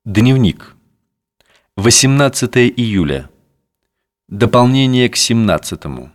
Дневник. 18 июля. Дополнение к 17-му.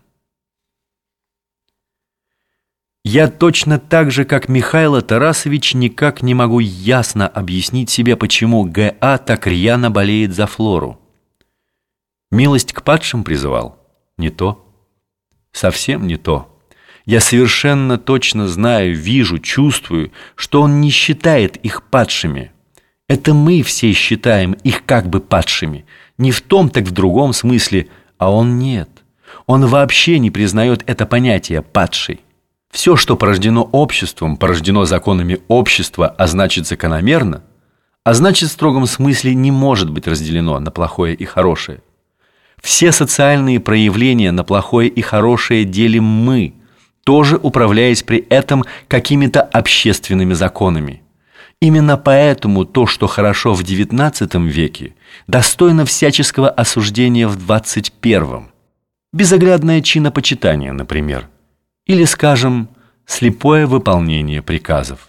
Я точно так же, как Михаил Тарасович, никак не могу ясно объяснить себе, почему Г.А. так рьяно болеет за Флору. Милость к падшим призывал? Не то. Совсем не то. Я совершенно точно знаю, вижу, чувствую, что он не считает их падшими. Это мы все считаем их как бы падшими. Не в том, так в другом смысле, а он нет. Он вообще не признает это понятие «падший». Все, что порождено обществом, порождено законами общества, а значит закономерно, а значит в строгом смысле не может быть разделено на плохое и хорошее. Все социальные проявления на плохое и хорошее делим мы, тоже управляясь при этом какими-то общественными законами. Именно поэтому то, что хорошо в XIX веке, достойно всяческого осуждения в XXI. Безоглядное чинопочитание, например. Или, скажем, слепое выполнение приказов.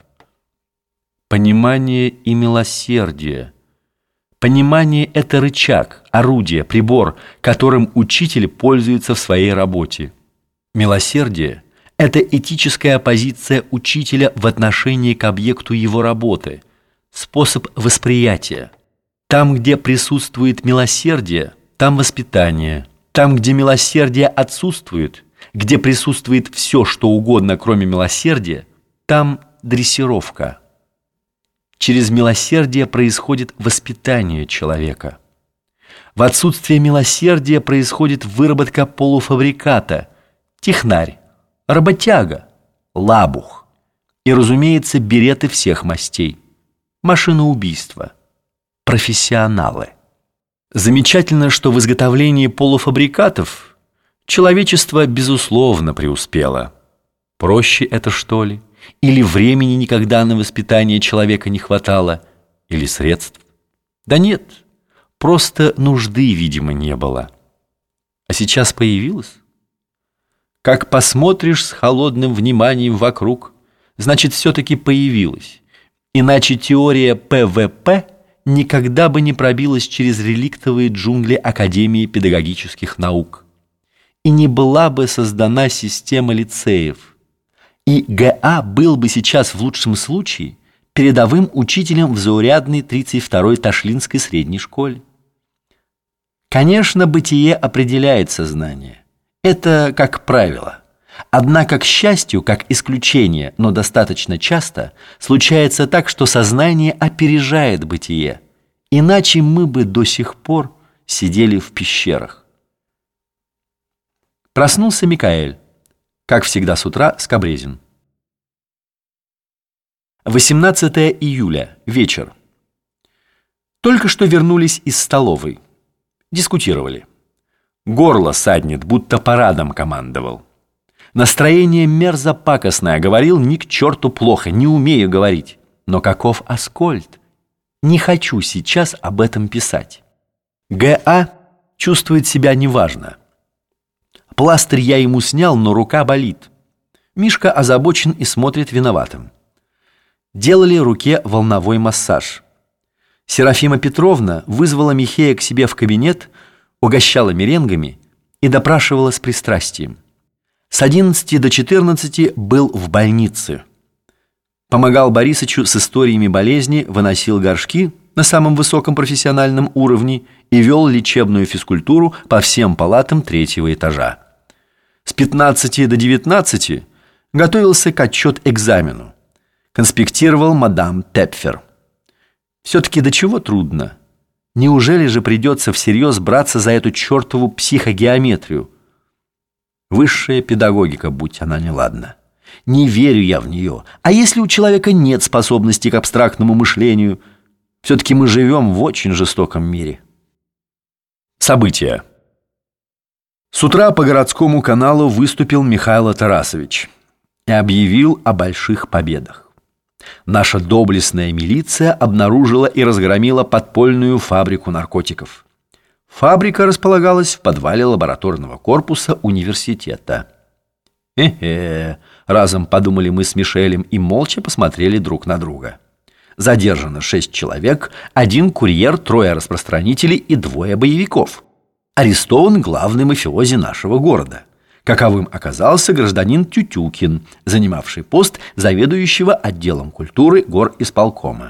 Понимание и милосердие. Понимание – это рычаг, орудие, прибор, которым учитель пользуется в своей работе. Милосердие – это этическая позиция учителя в отношении к объекту его работы, способ восприятия. Там, где присутствует милосердие, там воспитание. Там, где милосердие отсутствует, где присутствует все, что угодно, кроме милосердия, там дрессировка. Через милосердие происходит воспитание человека. В отсутствие милосердия происходит выработка полуфабриката, технарь, работяга, лабух и, разумеется, береты всех мастей, машиноубийство, профессионалы. Замечательно, что в изготовлении полуфабрикатов человечество, безусловно, преуспело. Проще это, что ли? Или времени никогда на воспитание человека не хватало? Или средств? Да нет, просто нужды, видимо, не было. А сейчас появилось? Как посмотришь с холодным вниманием вокруг, значит, все-таки появилось. Иначе теория ПВП никогда бы не пробилась через реликтовые джунгли Академии педагогических наук. И не была бы создана система лицеев. И Г.А. был бы сейчас в лучшем случае передовым учителем в заурядной 32-й Ташлинской средней школе. Конечно, бытие определяет сознание. Это как правило. Однако, к счастью, как исключение, но достаточно часто, случается так, что сознание опережает бытие. Иначе мы бы до сих пор сидели в пещерах. Проснулся Микаэль. Как всегда с утра, Скабрезин. 18 июля. Вечер. Только что вернулись из столовой. Дискутировали. Горло саднет, будто парадом командовал. Настроение мерзопакостное, говорил ни к черту плохо, не умею говорить. Но каков Аскольд? Не хочу сейчас об этом писать. Г.А. чувствует себя неважно. Пластырь я ему снял, но рука болит. Мишка озабочен и смотрит виноватым. Делали руке волновой массаж. Серафима Петровна вызвала Михея к себе в кабинет, угощала меренгами и допрашивала с пристрастием. С 11 до 14 был в больнице. Помогал Борисычу с историями болезни, выносил горшки на самом высоком профессиональном уровне и вел лечебную физкультуру по всем палатам 3-го этажа. С 15 до 19 готовился к отчет-экзамену. Конспектировал мадам Тепфер. Все-таки до чего трудно? Неужели же придется всерьез браться за эту чертову психогеометрию? Высшая педагогика, будь она неладна. Не верю я в нее. А если у человека нет способности к абстрактному мышлению? Все-таки мы живем в очень жестоком мире. События. С утра по городскому каналу выступил Михаил Тарасович и объявил о больших победах. Наша доблестная милиция обнаружила и разгромила подпольную фабрику наркотиков. Фабрика располагалась в подвале лабораторного корпуса университета. Разом подумали мы с Мишелем и молча посмотрели друг на друга. Задержано 6 человек, 1 курьер, 3 распространителей и 2 боевиков. Арестован главный мафиози нашего города. Каковым оказался гражданин Тютюкин, занимавший пост заведующего отделом культуры горисполкома.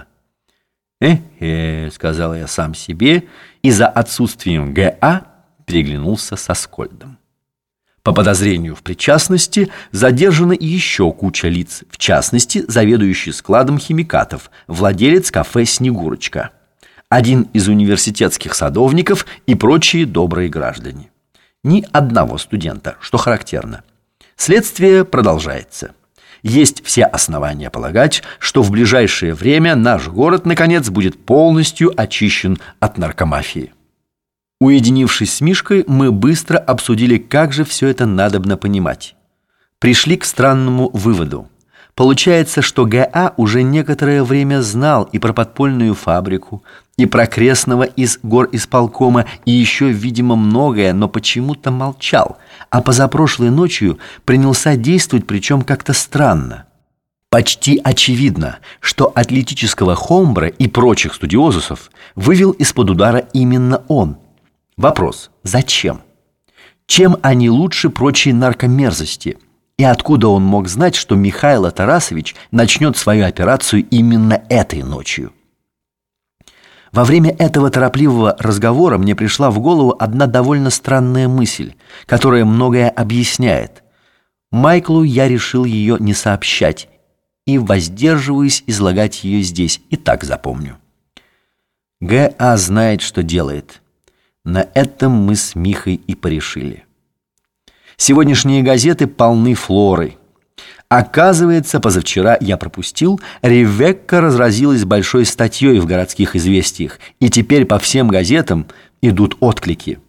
Сказал я сам себе, и за отсутствием ГА переглянулся с Аскольдом. По подозрению в причастности задержана еще куча лиц, в частности, заведующий складом химикатов, владелец кафе «Снегурочка», один из университетских садовников и прочие добрые граждане. Ни одного студента, что характерно. Следствие продолжается. Есть все основания полагать, что в ближайшее время наш город, наконец, будет полностью очищен от наркомафии. Уединившись с Мишкой, мы быстро обсудили, как же все это надобно понимать. Пришли к странному выводу. Получается, что ГА уже некоторое время знал и про подпольную фабрику, и про крестного из горисполкома, и еще, видимо, многое, но почему-то молчал, а позапрошлой ночью принялся действовать, причем как-то странно. Почти очевидно, что атлетического Хомбре и прочих студиозусов вывел из-под удара именно он. Вопрос: зачем? Чем они лучше прочей наркомерзости? И откуда он мог знать, что Михаил Тарасович начнет свою операцию именно этой ночью? Во время этого торопливого разговора мне пришла в голову одна довольно странная мысль, которая многое объясняет. Майклу я решил ее не сообщать и воздерживаюсь излагать ее здесь, и так запомню. ГА знает, что делает. На этом мы с Михой и порешили. Сегодняшние газеты полны флорой. Оказывается, позавчера я пропустил, Ревекка разразилась большой статьей в городских известиях, и теперь по всем газетам идут отклики.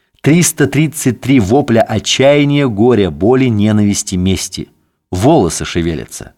333 вопля отчаяния, горя, боли, ненависти, мести. Волосы шевелятся.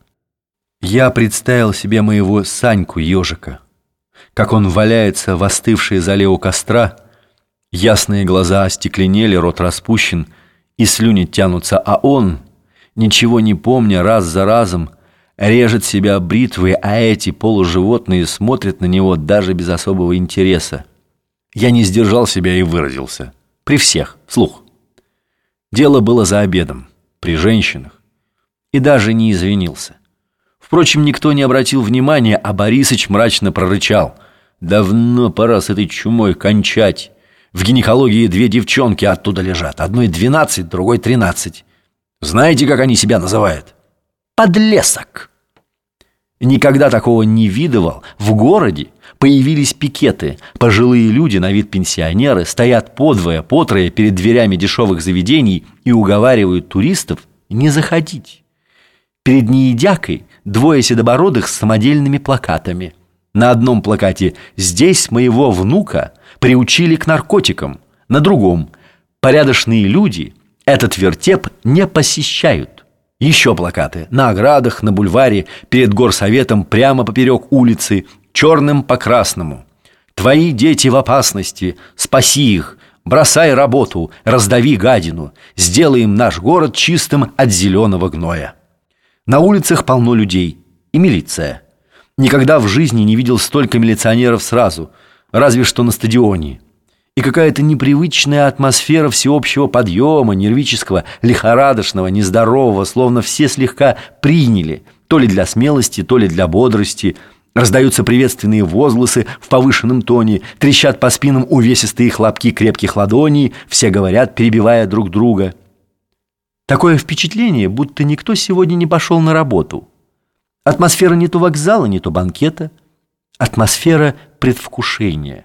Я представил себе моего Саньку-ежика, как он валяется в остывшей зале у костра. Ясные глаза остекленели, рот распущен, и слюни тянутся, а он, ничего не помня, раз за разом режет себя бритвой, а эти полуживотные смотрят на него даже без особого интереса. Я не сдержал себя и выразился. При всех, вслух. Дело было за обедом, при женщинах. И даже не извинился. Впрочем, никто не обратил внимания, а Борисыч мрачно прорычал: «Давно пора с этой чумой кончать. В гинекологии 2 девчонки оттуда лежат. Одной 12, другой 13. Знаете, как они себя называют? Подлесок!» Никогда такого не видывал. В городе появились пикеты. Пожилые люди, на вид пенсионеры, стоят подвое, потрое перед дверями дешевых заведений и уговаривают туристов не заходить. Перед неедякой 2 седобородых с самодельными плакатами. На одном плакате «Здесь моего внука приучили к наркотикам», на другом «Порядочные люди этот вертеп не посещают». Еще плакаты на оградах, на бульваре, перед горсоветом, прямо поперек улицы, черным по красному: «Твои дети в опасности, спаси их, бросай работу, раздави гадину, сделаем наш город чистым от зеленого гноя». На улицах полно людей и милиция. Никогда в жизни не видел столько милиционеров сразу, разве что на стадионе. И какая-то непривычная атмосфера всеобщего подъема, нервического, лихорадочного, нездорового, словно все слегка приняли, то ли для смелости, то ли для бодрости. Раздаются приветственные возгласы в повышенном тоне, трещат по спинам увесистые хлопки крепких ладоней, все говорят, перебивая друг друга. Такое впечатление, будто никто сегодня не пошел на работу. Атмосфера не то вокзала, не то банкета. Атмосфера предвкушения.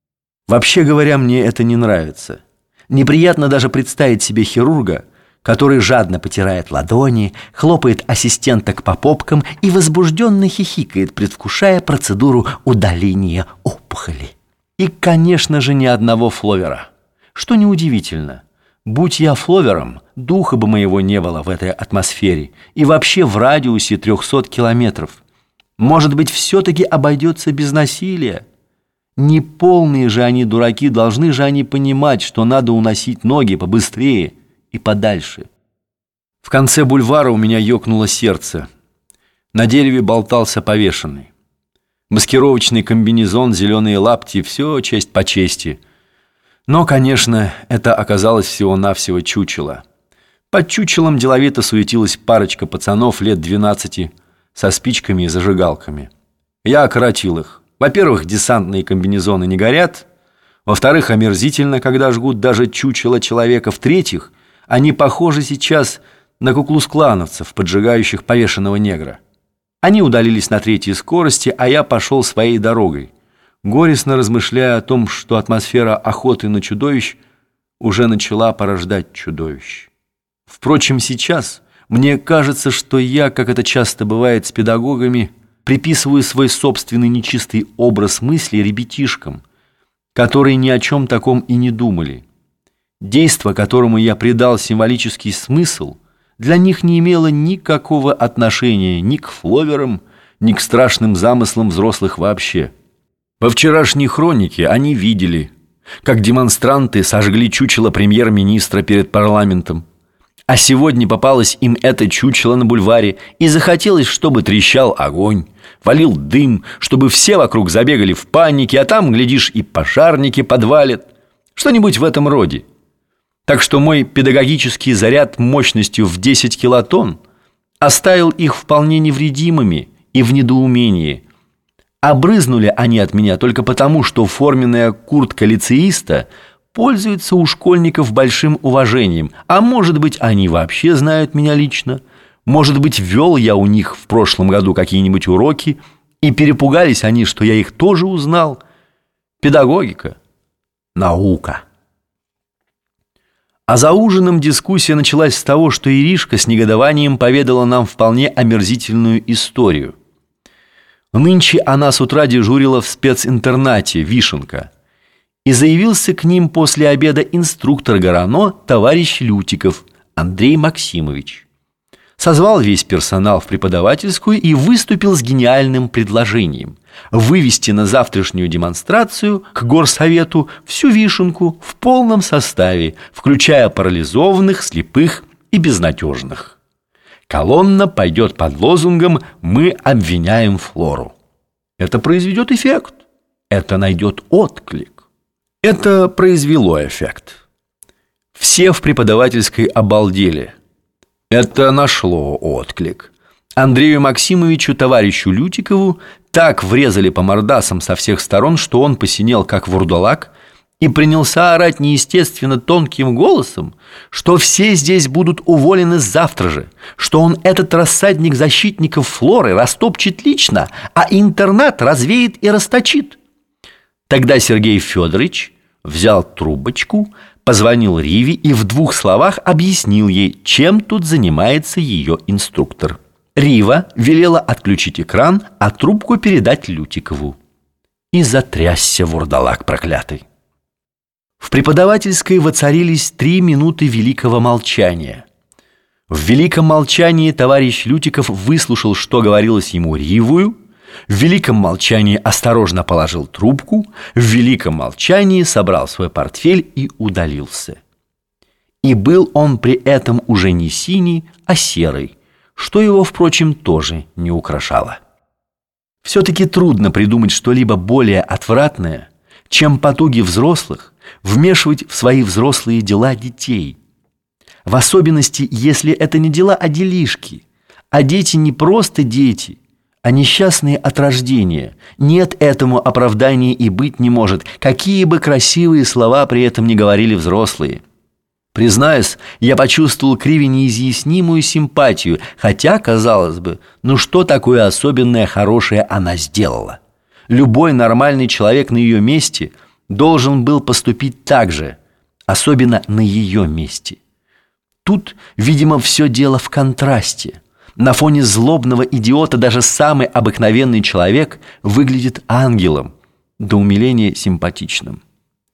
Вообще говоря, мне это не нравится. Неприятно даже представить себе хирурга, который жадно потирает ладони, хлопает ассистенток по попкам и возбужденно хихикает, предвкушая процедуру удаления опухоли. И, конечно же, ни одного фловера. Что неудивительно. Будь я фловером, духа бы моего не было в этой атмосфере и вообще в радиусе 300 километров. Может быть, все-таки обойдется без насилия? Неполные же они дураки, должны же они понимать, что надо уносить ноги побыстрее и подальше. В конце бульвара у меня ёкнуло сердце. На дереве болтался повешенный. Маскировочный комбинезон, зеленые лапти – все честь по чести. Но, конечно, это оказалось всего-навсего чучело. Под чучелом деловито суетилась парочка пацанов лет 12 со спичками и зажигалками. Я окоротил их. Во-первых, десантные комбинезоны не горят. Во-вторых, омерзительно, когда жгут даже чучело человека. В-третьих, они похожи сейчас на куклус-клановцев, поджигающих повешенного негра. Они удалились на третьей скорости, а я пошел своей дорогой, горестно размышляя о том, что атмосфера охоты на чудовищ уже начала порождать чудовищ. Впрочем, сейчас мне кажется, что я, как это часто бывает с педагогами, приписываю свой собственный нечистый образ мысли ребятишкам, которые ни о чем таком и не думали. Действо, которому я придал символический смысл, для них не имело никакого отношения ни к фловерам, ни к страшным замыслам взрослых вообще. Во вчерашней хронике они видели, как демонстранты сожгли чучело премьер-министра перед парламентом. А сегодня попалось им это чучело на бульваре, и захотелось, чтобы трещал огонь, валил дым, чтобы все вокруг забегали в панике, а там, глядишь, и пожарники подвалят. Что-нибудь в этом роде. Так что мой педагогический заряд мощностью в 10 килотонн оставил их вполне невредимыми и в недоумении. Обрызнули они от меня только потому, что форменная куртка лицеиста пользуется у школьников большим уважением. А может быть, они вообще знают меня лично. Может быть, вел я у них в прошлом году какие-нибудь уроки, и перепугались они, что я их тоже узнал. Педагогика – наука. А за ужином дискуссия началась с того, что Иришка с негодованием поведала нам вполне омерзительную историю. Нынче она с утра дежурила в специнтернате «Вишенка», и заявился к ним после обеда инструктор ГРАНО товарищ Лютиков Андрей Максимович. Созвал весь персонал в преподавательскую и выступил с гениальным предложением вывести на завтрашнюю демонстрацию к горсовету всю Вишенку в полном составе, включая парализованных, слепых и безнадежных. Колонна пойдет под лозунгом «Мы обвиняем Флору». Это произведет эффект, это найдет отклик. Это произвело эффект. Все в преподавательской обалдели. Это нашло отклик. Андрею Максимовичу, товарищу Лютикову, так врезали по мордасам со всех сторон, что он посинел, как вурдалак, и принялся орать неестественно тонким голосом, что все здесь будут уволены завтра же, что он этот рассадник защитников Флоры растопчет лично, а интернат развеет и расточит. Тогда Сергей Федорович взял трубочку, позвонил Риве и в 2 словах объяснил ей, чем тут занимается ее инструктор. Рива велела отключить экран, а трубку передать Лютикову. И затрясся вурдалак проклятый. В преподавательской воцарились 3 минуты великого молчания. В великом молчании товарищ Лютиков выслушал, что говорилось ему Ривою, в великом молчании осторожно положил трубку, в великом молчании собрал свой портфель и удалился. И был он при этом уже не синий, а серый, что его, впрочем, тоже не украшало. Все-таки трудно придумать что-либо более отвратное, чем потуги взрослых вмешивать в свои взрослые дела детей. В особенности, если это не дела, а делишки. А дети не просто дети, а несчастные от рождения. Нет этому оправдания и быть не может, какие бы красивые слова при этом не говорили взрослые. Признаюсь, я почувствовал к Риве неизъяснимую симпатию, хотя, казалось бы, ну что такое особенное хорошее она сделала? Любой нормальный человек на ее месте должен был поступить так же, особенно на ее месте. Тут, видимо, все дело в контрасте. На фоне злобного идиота даже самый обыкновенный человек выглядит ангелом, до умиления симпатичным.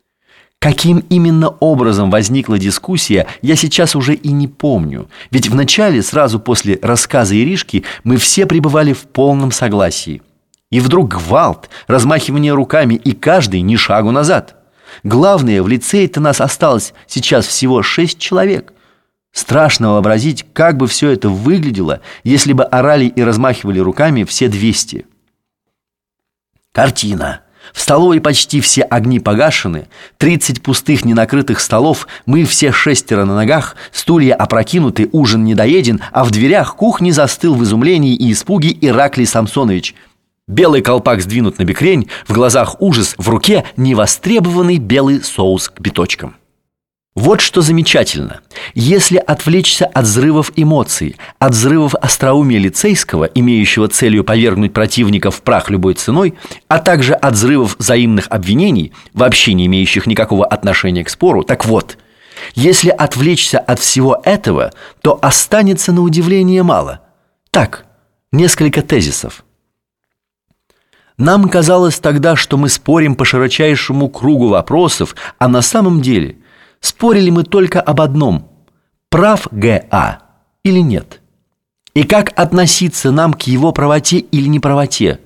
Каким именно образом возникла дискуссия, я сейчас уже и не помню. Ведь вначале, сразу после рассказа Иришки, мы все пребывали в полном согласии. И вдруг гвалт, размахивание руками, и каждый ни шагу назад. Главное, в лицее-то нас осталось сейчас всего 6 человек. Страшно вообразить, как бы все это выглядело, если бы орали и размахивали руками все 200. Картина. В столовой почти все огни погашены, 30 пустых ненакрытых столов, мы все 6 на ногах, стулья опрокинуты, ужин недоеден, а в дверях кухни застыл в изумлении и испуге Ираклий Самсонович. Белый колпак сдвинут на бекрень, в глазах ужас, в руке невостребованный белый соус к биточкам. Вот что замечательно. Если отвлечься от взрывов эмоций, от взрывов остроумия лицейского, имеющего целью повергнуть противника в прах любой ценой, а также от взрывов взаимных обвинений, вообще не имеющих никакого отношения к спору, так вот, если отвлечься от всего этого, то останется на удивление мало. Так, несколько тезисов. Нам казалось тогда, что мы спорим по широчайшему кругу вопросов, а на самом деле спорили мы только об одном – прав Г.А. или нет? И как относиться нам к его правоте или неправоте?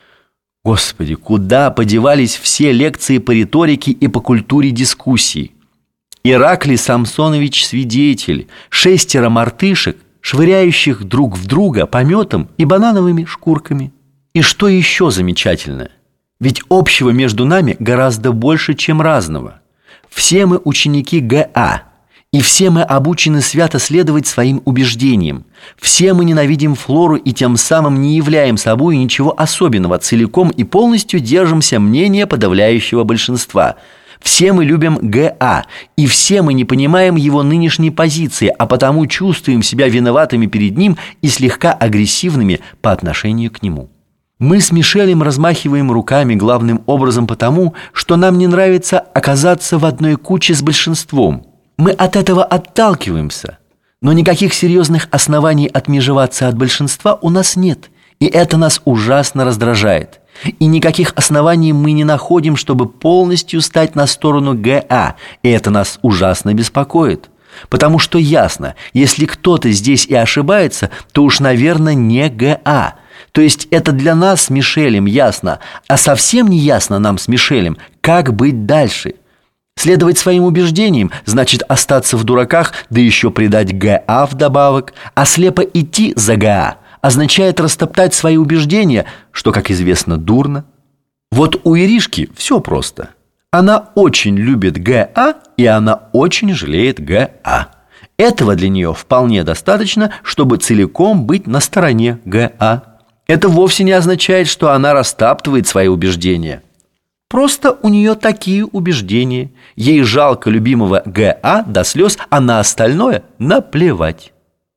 Господи, куда подевались все лекции по риторике и по культуре дискуссий? Ираклий Самсонович свидетель, 6 мартышек, швыряющих друг в друга пометом и банановыми шкурками. И что еще замечательно? Ведь общего между нами гораздо больше, чем разного. Все мы ученики Г.А., и все мы обучены свято следовать своим убеждениям. Все мы ненавидим Флору и тем самым не являем собой ничего особенного, целиком и полностью держимся мнения подавляющего большинства. Все мы любим Г.А., и все мы не понимаем его нынешней позиции, а потому чувствуем себя виноватыми перед ним и слегка агрессивными по отношению к нему. Мы с Мишелем размахиваем руками главным образом потому, что нам не нравится оказаться в одной куче с большинством. Мы от этого отталкиваемся, но никаких серьезных оснований отмежеваться от большинства у нас нет, и это нас ужасно раздражает. И никаких оснований мы не находим, чтобы полностью стать на сторону Г.А., и это нас ужасно беспокоит. Потому что ясно, если кто-то здесь и ошибается, то уж, наверное, не Г.А., то есть это для нас с Мишелем ясно, а совсем не ясно нам с Мишелем, как быть дальше. Следовать своим убеждениям значит остаться в дураках, да еще предать Г.А. вдобавок, а слепо идти за Г.А. означает растоптать свои убеждения, что, как известно, дурно. Вот у Иришки все просто. Она очень любит Г.А., и она очень жалеет Г.А. Этого для нее вполне достаточно, чтобы целиком быть на стороне Г.А. Это вовсе не означает, что она растаптывает свои убеждения. Просто у нее такие убеждения. Ей жалко любимого Г.А. до слез, а на остальное наплевать.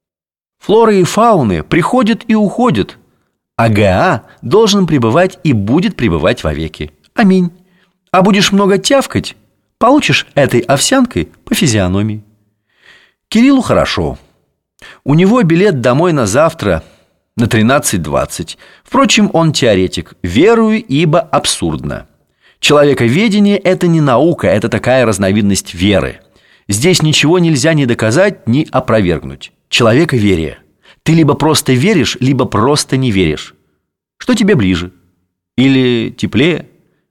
Флоры и фауны приходят и уходят, а Г.А. должен пребывать и будет пребывать вовеки. Аминь. А будешь много тявкать, получишь этой овсянкой по физиономии. Кириллу хорошо. У него билет домой на завтра на 13:20. Впрочем, он теоретик. Верую, ибо абсурдно. Человековедение – это не наука, это такая разновидность веры. Здесь ничего нельзя ни доказать, ни опровергнуть. Человековерие. Ты либо просто веришь, либо просто не веришь. Что тебе ближе? Или теплее?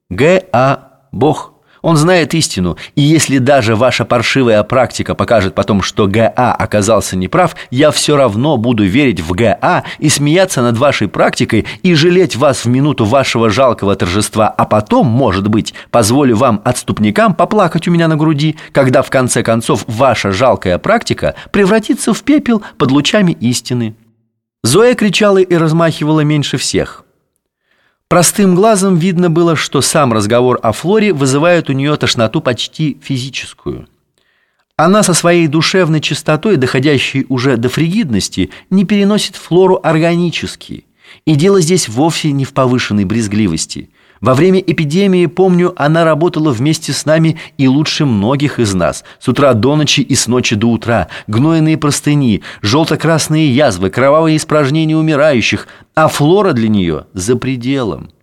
Г.А. Бог. Он знает истину, и если даже ваша паршивая практика покажет потом, что Г.А. оказался неправ, я все равно буду верить в Г.А. и смеяться над вашей практикой и жалеть вас в минуту вашего жалкого торжества, а потом, может быть, позволю вам, отступникам, поплакать у меня на груди, когда в конце концов ваша жалкая практика превратится в пепел под лучами истины. Зоя кричала и размахивала меньше всех. Простым глазом видно было, что сам разговор о Флоре вызывает у нее тошноту почти физическую. Она со своей душевной чистотой, доходящей уже до фригидности, не переносит Флору органически. И дело здесь вовсе не в повышенной брезгливости. Во время эпидемии, помню, она работала вместе с нами и лучше многих из нас. С утра до ночи и с ночи до утра. Гнойные простыни, желто-красные язвы, кровавые испражнения умирающих. А Флора для нее за пределом.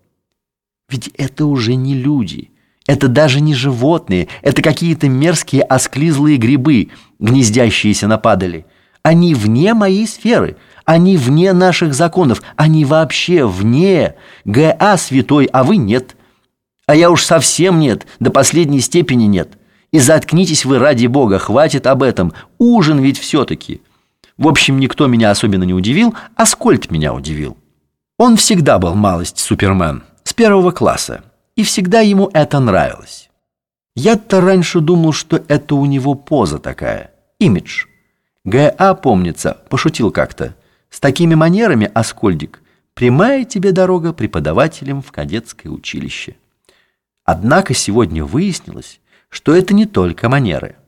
Ведь это уже не люди. Это даже не животные. Это какие-то мерзкие осклизлые грибы, гнездящиеся на падали. Они вне моей сферы. Они вне наших законов, они вообще вне. Г.А. святой, а вы нет. А я уж совсем нет, до последней степени нет. И заткнитесь вы, ради бога, хватит об этом. Ужин ведь все-таки. В общем, никто меня особенно не удивил, а Скольд меня удивил. Он всегда был малость супермен. С 1 класса, и всегда ему это нравилось. Я-то раньше думал, что это у него поза такая, имидж. Г.А., помнится, пошутил как-то: с такими манерами, Аскольдик, прямая тебе дорога преподавателем в кадетское училище. Однако сегодня выяснилось, что это не только манеры.